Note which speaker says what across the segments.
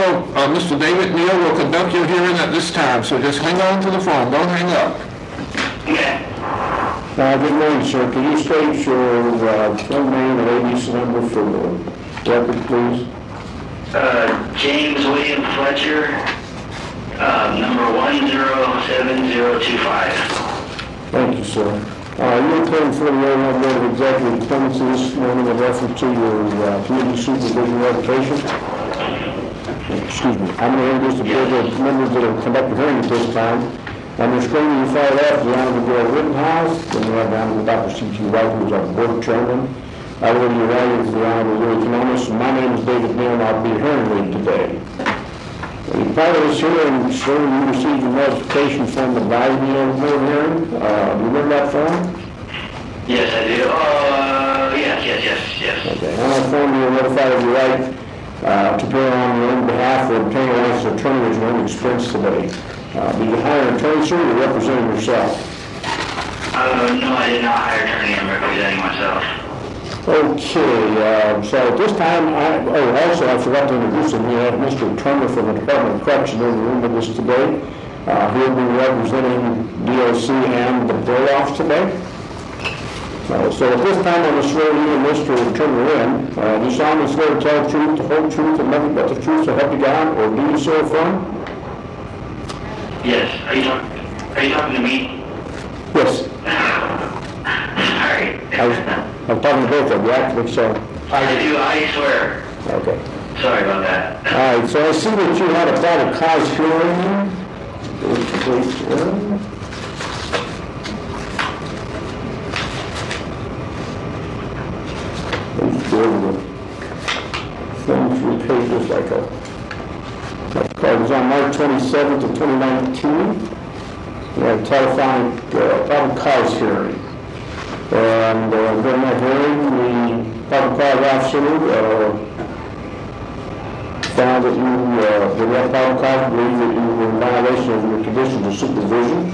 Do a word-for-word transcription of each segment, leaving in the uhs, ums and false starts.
Speaker 1: Neal, uh, Mister David Neal will conduct your hearing at this time, so just hang on to the phone. Don't hang up.
Speaker 2: Uh, good morning, sir. Can you state your uh, full name and A B C number for the record, please?
Speaker 3: Uh, James William Fletcher, uh, number one zero seven zero two five.
Speaker 2: Thank you, sir. Uh, you're appearing for the Illinois Board of Executive Appointments this morning in reference to your uh, community supervision revocation. Excuse me. I'm going to introduce the board of members that have conducted the hearing at this time. On the screen you far left, the Honorable Bill Rittenhouse, then we have the Honorable Doctor C T White, who is our board chairman. Over to your right is the Honorable Louis Canonis, and my name is David Neal, and I'll be your hearing lead today. The part of this hearing, sir, you received a notification from the Biennial Board hearing. Uh, do you remember that form?
Speaker 3: Yes, I do. Uh, yes, yes, yes, yes.
Speaker 2: Okay. On that form, you are notified of your right uh, to appear on your own behalf or obtain a licensed attorney at your own expense today. Uh, did you hire an attorney, sir, or representing yourself?
Speaker 3: Uh, no, I did not hire an attorney. I'm representing myself.
Speaker 2: Okay, uh, so at this time, I, oh, also I forgot to introduce him. We have Mister Turner from the Department of Corrections in the room with us today. Uh, he'll be representing D O C and the Burloffs today. Uh, so at this time, I'm going to swear you and Mister Turner in. Uh, do you solemnly swear to tell the truth, the whole truth, and nothing but the truth, so help you God, or do you so affirm?
Speaker 3: Yes. Are you talking? Are you talking to me?
Speaker 2: Yes.
Speaker 3: Sorry.
Speaker 2: I was, I'm talking to both of you, actually, so.
Speaker 3: I do. I swear.
Speaker 2: Okay.
Speaker 3: Sorry about that.
Speaker 2: All right, so I see that you had a probable cause hearing. Let's go over the thing through pages like a, like it was on March twenty-seventh of twenty nineteen. We had a telephonic uh, probable cause hearing. And uh, during that hearing, the probable cause officer uh, found that you, uh, the real probable cause, believed that you were in violation of your conditions of supervision.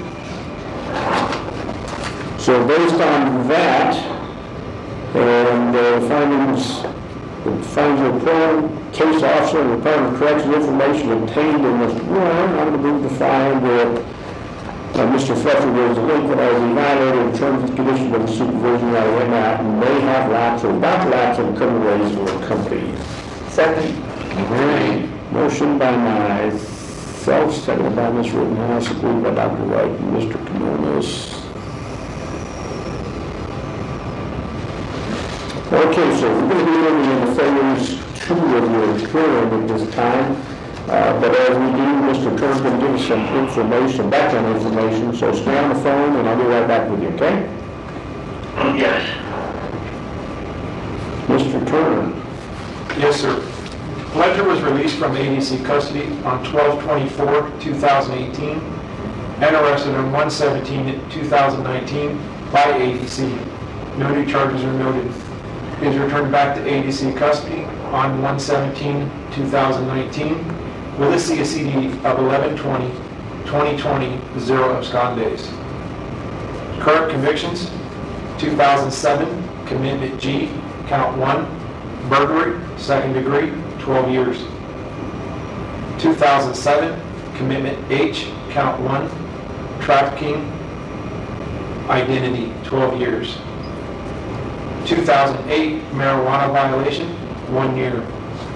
Speaker 2: So based on that, and uh, findings, the findings of the program, case officer and the Department of Corrections information obtained in this warrant, I'm going to move to find that uh, Mister Fletcher was delinquent as he violated the terms and conditions of the supervision while he went out and may have lapsed or about to lapse in criminal ways or company.
Speaker 4: Second.
Speaker 2: Right. Motion by myself, seconded by Miz Rittenhouse, agreed by Doctor White and Mister Canonis. Okay, so we're going to be looking into phase two of your hearing at this time. Uh, but as we do, Mister Turner's going to give us some information, background information, so stay on the phone and I'll be right back with you, okay?
Speaker 3: Yes.
Speaker 2: Mister Turner.
Speaker 5: Yes, sir. Fletcher was released from A D C custody on twelve twenty-four two thousand eighteen and arrested on one seventeen two thousand nineteen by A D C. No new charges are noted. He is returned back to A D C custody on one seventeen two thousand nineteen with a C S E D of eleven twenty twenty twenty, zero abscond days. Current convictions: two thousand seven, commitment G, count one, burglary, second degree, twelve years. two thousand seven, commitment H, count one, trafficking, identity, twelve years. two thousand eight, marijuana violation, one year.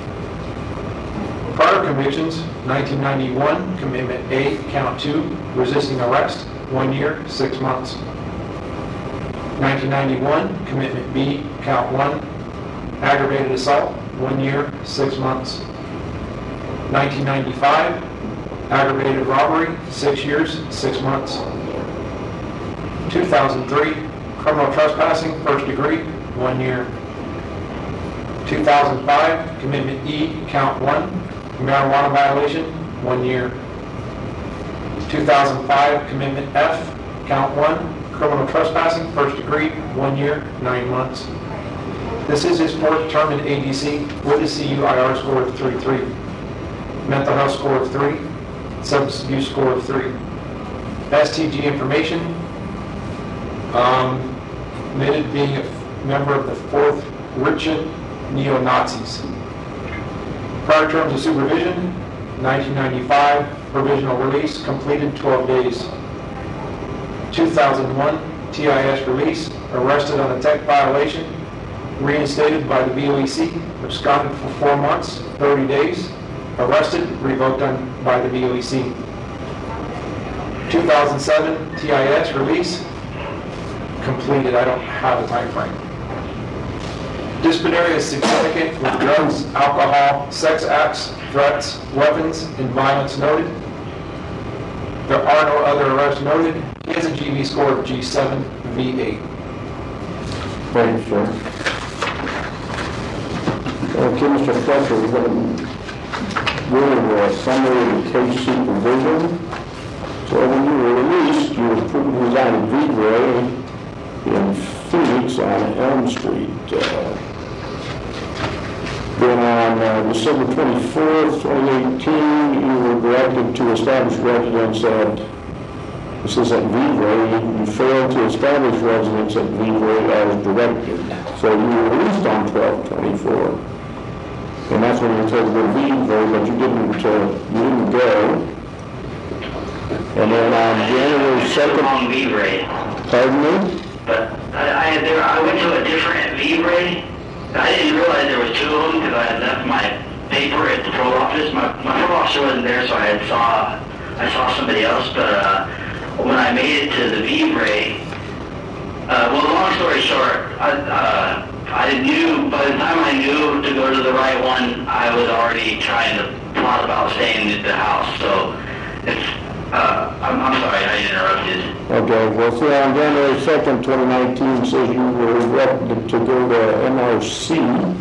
Speaker 5: Prior convictions: nineteen ninety-one, commitment A, count two, resisting arrest, one year, six months. nineteen ninety-one, commitment B, count one, aggravated assault, one year, six months. nineteen ninety-five, aggravated robbery, six years, six months. two thousand three, criminal trespassing, first degree, one year. two thousand five, commitment E, count one, marijuana violation, one year. two thousand five, commitment F, count one, criminal trespassing, first degree, one year, nine months. This is his fourth term in A D C with a C U I R score of three three, mental health score of three, substance abuse score of three. S T G information, um, admitted being a member of the fourth Richard Neo-Nazis. Prior terms of supervision, nineteen ninety-five, provisional release, completed twelve days. two thousand one, T I S release, arrested on a tech violation, reinstated by the V O E C, absconded for four months, thirty days, arrested, revoked on, by the V O E C. two thousand seven, T I S release, completed, I don't have a time frame. Disciplinary is significant with drugs, alcohol, sex acts, threats, weapons, and violence noted. There are no other arrests noted. He has a G V score of G seven V eight.
Speaker 2: Thank you, sir. Okay, Mister Fletcher, we're going to go over a summary of case supervision. So when you were released, you were put in line of V-Ray in Phoenix on Elm Street. Uh, then on uh, December twenty-fourth, twenty eighteen, you were directed to establish residence at, this is at V-Ray, you failed to establish residence at V-Ray as directed. So you were released on twelve twenty-four. And that's when you were told to go to V-Ray, but you didn't, uh, you didn't go. And then on January second...
Speaker 3: Wrong V-Ray.
Speaker 2: Pardon me?
Speaker 3: But I, I, there, I went to a different V-Ray. I didn't realize there was two of them because I had left my paper at the parole office. My, my parole officer wasn't there, so I had saw I saw somebody else. But uh, when I made it to the V-Ray, uh, well, long story short, I, uh, I knew by the time I knew to go to the right one, I was already trying to plot about staying at the house. So it's. Uh, I'm, I'm sorry, I interrupted.
Speaker 2: Okay, well, see, on January second, twenty nineteen, says you were directed to go to M R C,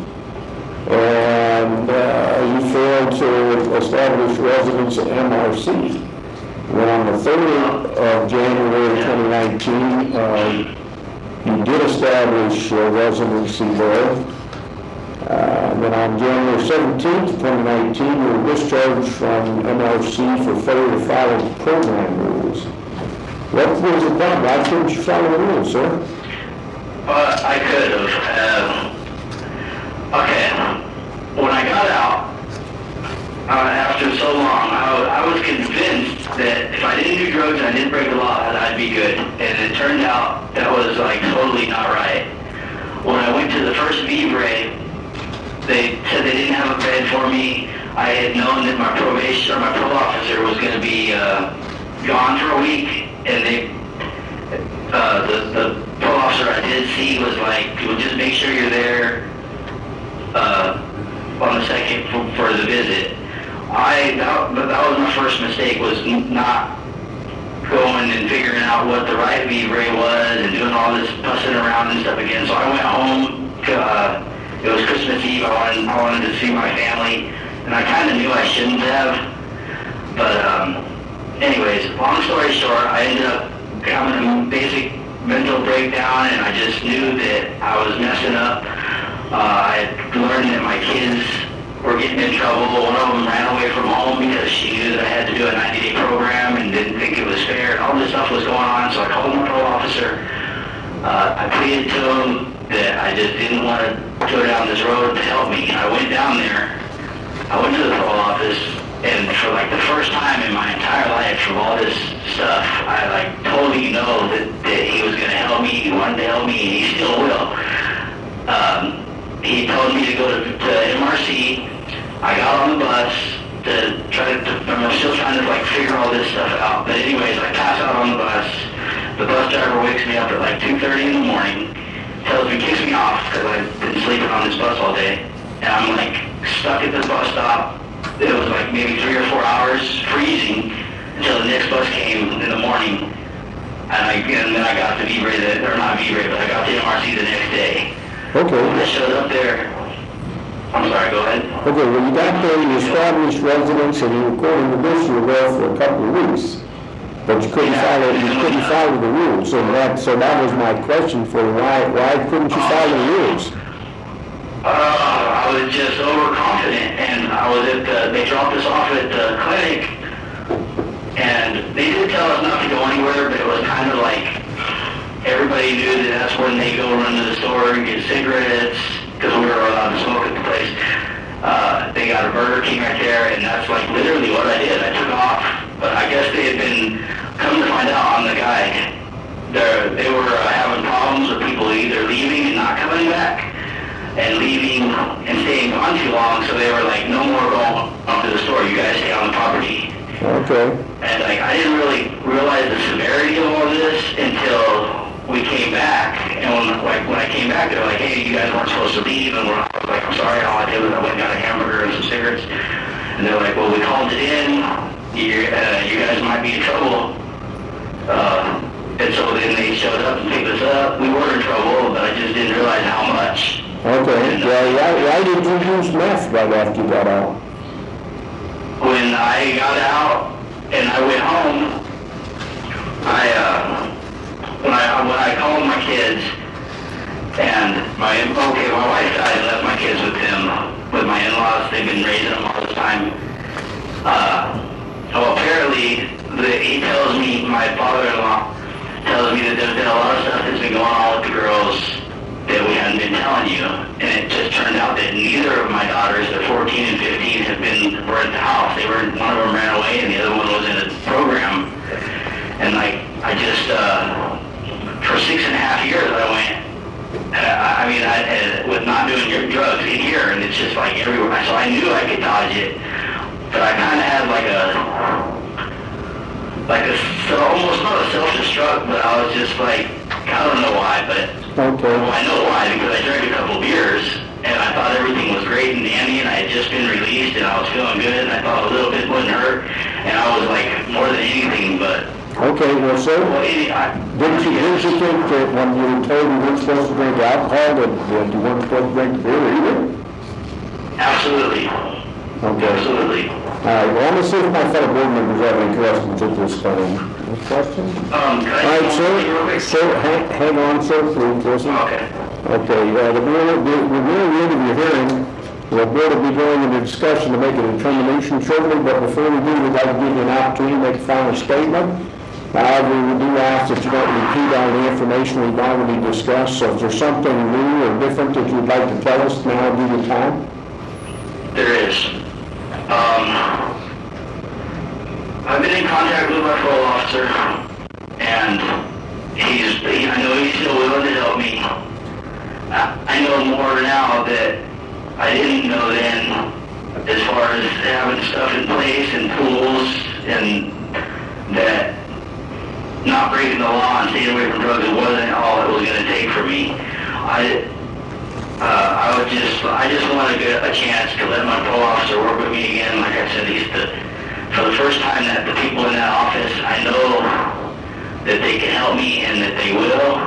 Speaker 2: and uh, you failed to establish residence at M R C. When on the third of January twenty nineteen, uh, you did establish uh, residency there. Uh, then on January seventeenth, twenty nineteen, you were discharged from M R C for failure to follow program rules. What was the problem? Why couldn't you follow the rules, sir?
Speaker 3: Uh, I could have. Um, okay, when I got out, uh, after so long, I, I was convinced that if I didn't do drugs and I didn't break the law, that I'd be good. And it turned out that was like totally not right. When I went to the first V-Ray, they said they didn't have a bed for me. I had known that my probation or my parole officer was going to be uh, gone for a week, and they, uh, the the parole officer I did see was like, "Well, just make sure you're there uh, on the second for, for the visit." I that, but that was my first mistake, was not going and figuring out what the right V-Ray was and doing all this fussing around and stuff again. So I went home. Uh, It was Christmas Eve. I wanted, I wanted to see my family, and I kind of knew I shouldn't have. But um, anyways, long story short, I ended up having a basic mental breakdown, and I just knew that I was messing up. Uh, I had learned that my kids were getting in trouble. One of them ran away from home because she knew that I had to do a ninety-day program and didn't think it was fair, and all this stuff was going on. So I called my parole officer. Uh, I pleaded to him that I just didn't want to go down this road to help me. I went down there, I went to the parole office, and for like the first time in my entire life from all this stuff, I like totally know that, that he was going to help me, he wanted to help me, and he still will. Um, he told me to go to, to M R C. I got on the bus to try to, to, I'm still trying to like figure all this stuff out, but anyways, I pass out on the bus. The bus driver wakes me up at like two thirty in the morning, tells me, kicks me off because I've been sleeping on this bus all day. And I'm like stuck at this bus stop. It was like maybe three or four hours freezing until the next bus came in the morning. And, I, and then I got to V-Ray, the, or not V-Ray, but I got to M R C the next day.
Speaker 2: Okay.
Speaker 3: When I showed up there, I'm sorry, go ahead.
Speaker 2: Okay, well, you got there, you established residence, and you, according to this, you were there for a couple of weeks. But you couldn't follow, you couldn't follow the rules. So that, so that was my question for you. Why, why couldn't you follow the rules?
Speaker 3: Uh, I was just overconfident, and I was at the, they dropped us off at the clinic, and they did tell us not to go anywhere, but it was kind of like everybody knew that that's when they go run to the store and get cigarettes, because we were allowed to smoke at the place. Uh, they got a Burger King right there, and that's like literally what I did. I took off, but I guess they had been, come to find out, I'm the guy. They're, they were uh, having problems with people either leaving and not coming back, and leaving and staying gone too long, so they were like, no more going up to the store, you guys stay on the property.
Speaker 2: Okay.
Speaker 3: And like, I didn't really realize the severity of all this until we came back, and when, like, when I came back, they were like, hey, you guys weren't supposed to leave, and we're like, I'm sorry, all I did was I went and got a hamburger and some cigarettes, and they're like, well, we called it in, you, uh, you guys might be in trouble, uh, and so then they showed up and picked us up. We were in trouble, but I just didn't realize how much.
Speaker 2: Okay, well, why, why did you use meth right after you got out?
Speaker 3: When I got out and I went home, I, uh, when I, when I called my kids, and my, okay, my wife died and left my kids with them, with my in-laws. They've been raising them all the time. Uh, well, apparently, the, he tells me, my father-in-law tells me that there's been a lot of stuff that's been going on with the girls that we hadn't been telling you, and it just turned out that neither of my daughters, they're fourteen and fifteen, have been, were at the house. They were, one of them ran away, and the other one was in a program, and like, I just, uh, for six and a half years, I went, uh, I mean, I, uh, with not doing your drugs in here, and it's just like everywhere, so I knew I could dodge it, but I kind of had like a, like a, so almost not a self-destruct, but I was just like, I don't know why, but
Speaker 2: Okay.
Speaker 3: well, I know why, because I drank a couple beers, and I thought everything was great and dandy, and I had just been released, and I was feeling good, and I thought a little bit wouldn't hurt, and I was like, more than anything, but,
Speaker 2: Okay, well, sir,
Speaker 3: well, any, I,
Speaker 2: didn't you, didn't you think that when you were told you weren't supposed to drink alcohol, that, that you weren't supposed to drink beer either?
Speaker 3: absolutely,
Speaker 2: Okay.
Speaker 3: absolutely.
Speaker 2: All right, well, I'm going to see if my fellow board members have any questions at this time. Any questions?
Speaker 3: Um, can I
Speaker 2: All right,
Speaker 3: say one thing real
Speaker 2: sir,
Speaker 3: quick?
Speaker 2: sir, hang, hang on, sir, please, listen.
Speaker 3: Okay.
Speaker 2: Okay, uh, the board, the, the very end of your hearing, the board will be going into discussion to make a determination shortly, but before we do, we'd like to give you an opportunity to make a final statement. However, we do ask that you don't repeat all the information we've already discussed, so if there's something new or different that you'd like to tell us, now would be the time.
Speaker 3: There is. Um, I've been in contact with my parole officer, and he's, he, I know he's still willing to help me. I, I know more now that I didn't know then, as far as having stuff in place and tools, and that not breaking the law and staying away from drugs, it wasn't all it was going to take for me. I, uh, I would just, I just wanted to get a chance to let my parole officer work with me again. Like I said, he's the, for the first time that the people in that office, I know that they can help me and that they will.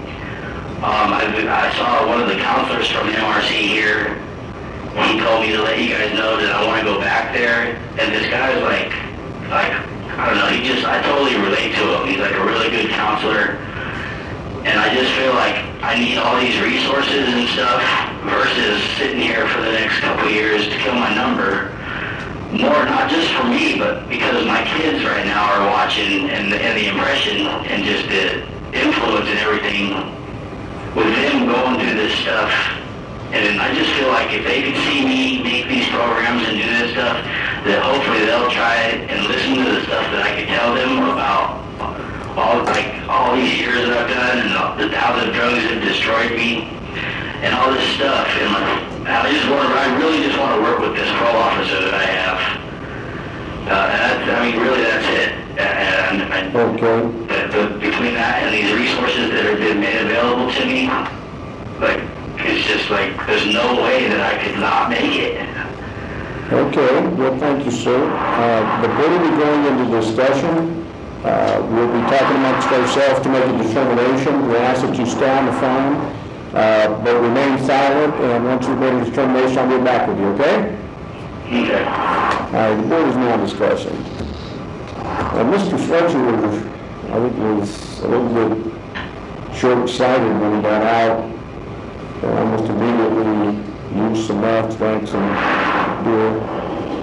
Speaker 3: Um, I, I saw one of the counselors from M R C here. He told me to let you guys know that I want to go back there. And this guy is like, like, I don't know, he just, I totally relate to him. He's like a really good counselor. And I just feel like I need all these resources and stuff versus sitting here for the next couple of years to kill my number. More, not just for me, but because my kids right now are watching, and the, and the impression and just the influence and everything with them going through this stuff. And I just feel like if they could see me make these programs and do this stuff, that hopefully they'll try it and listen to the stuff that I could tell them about all, like, all these years that I've done, and the, how the drugs have destroyed me and all this stuff. And like, I just want to, I really just want to work with this parole officer that I have. Uh, and that's, I mean, really, that's it. And I,
Speaker 2: Okay.
Speaker 3: the, the, between that and these resources that have been made available to me, like, it's just like, there's no way that I could not make it.
Speaker 2: Okay, well, thank you, sir. Uh, the board will be going into discussion. Uh, we'll be talking amongst ourselves to make a determination. We ask that you stay on the phone, uh, but remain silent, and once you've made a determination, I'll get back with you, okay?
Speaker 3: Okay.
Speaker 2: All right, the board is now discussing. Uh, Mister Fletcher was, I think, was a little bit short-sighted when he got out. Uh, almost immediately used some meth, drank some beer.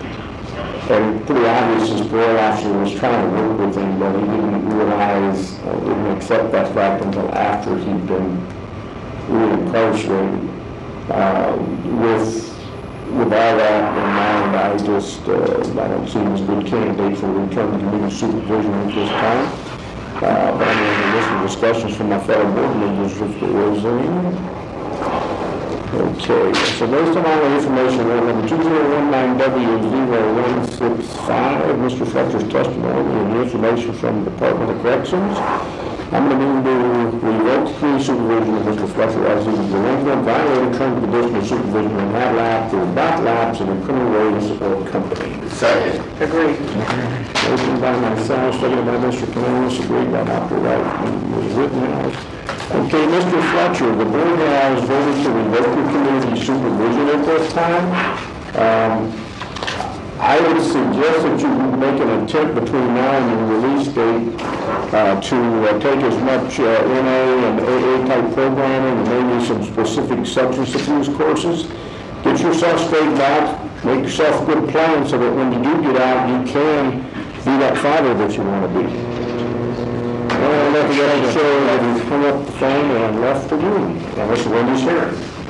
Speaker 2: And pretty obvious his parole officer was trying to work with him, but he didn't realize, uh, didn't accept that fact until after he'd been really incarcerated. Uh, with with all that in mind, I just, uh, I don't see him as a good candidate for return to community supervision at this time. Uh, but I'm going to listen to discussions from my fellow board members if there is any. Okay, so based on all the information, order number two zero one nine W zero one six five, Mister Fletcher's testimony and the information from the Department of Corrections, I'm going to move to revoke community supervision of Mister Fletcher as he was delinquent, violated terms and conditions of supervision and had lapsed or not lapsed in a criminal ways or company.
Speaker 1: Second.
Speaker 2: Agreed. Motion by myself, seconded by Mister Canonis, agreed by Doctor Wright and Miz Rittenhouse. Okay, Mister Fletcher, the board has voted to revoke your community supervision at this time. Um, I would suggest that you make an attempt between now and the release date uh, to uh, take as much uh, N A and A A type programming and maybe some specific substance abuse courses. Get yourself straightened out, make yourself a good plan so that when you do get out, you can be that father that you want to be. Well, I'll let the guy show that he's hung up the phone and left the room, unless Wendy's here.